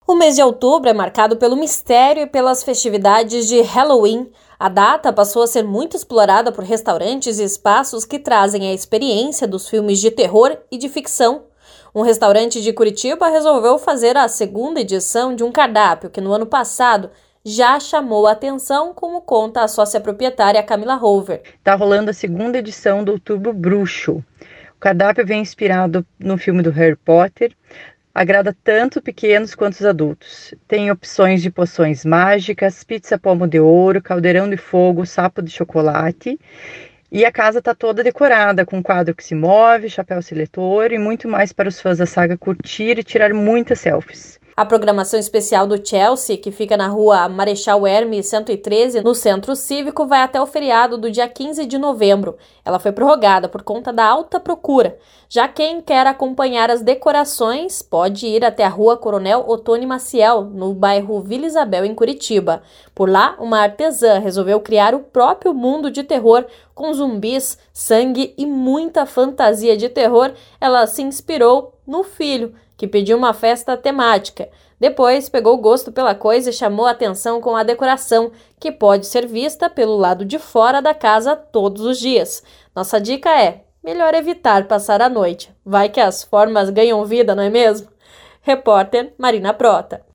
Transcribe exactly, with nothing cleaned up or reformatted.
O mês de outubro é marcado pelo mistério e pelas festividades de Halloween. A data passou a ser muito explorada por restaurantes e espaços que trazem a experiência dos filmes de terror e de ficção. Um restaurante de Curitiba resolveu fazer a segunda edição de um cardápio que no ano passado já chamou a atenção, como conta a sócia proprietária Camila Hover. Está rolando a segunda edição do Outubro Bruxo. O cardápio vem inspirado no filme do Harry Potter. Agrada tanto pequenos quanto os adultos. Tem opções de poções mágicas, pizza pomo de ouro, caldeirão de fogo, sapo de chocolate. E a casa está toda decorada, com quadro que se move, chapéu seletor e muito mais para os fãs da saga curtir e tirar muitas selfies. A programação especial do Chelsea, que fica na rua Marechal Hermes cento e treze, no Centro Cívico, vai até o feriado do dia quinze de novembro. Ela foi prorrogada por conta da alta procura. Já quem quer acompanhar as decorações pode ir até a rua Coronel Otônio Maciel, no bairro Vila Isabel, em Curitiba. Por lá, uma artesã resolveu criar o próprio mundo de terror, com zumbis, sangue e muita fantasia de terror. Ela se inspirou no filho, que pediu uma festa temática. Depois pegou gosto pela coisa e chamou a atenção com a decoração, que pode ser vista pelo lado de fora da casa todos os dias. Nossa dica é: melhor evitar passar a noite. Vai que as formas ganham vida, não é mesmo? Repórter Marina Prota.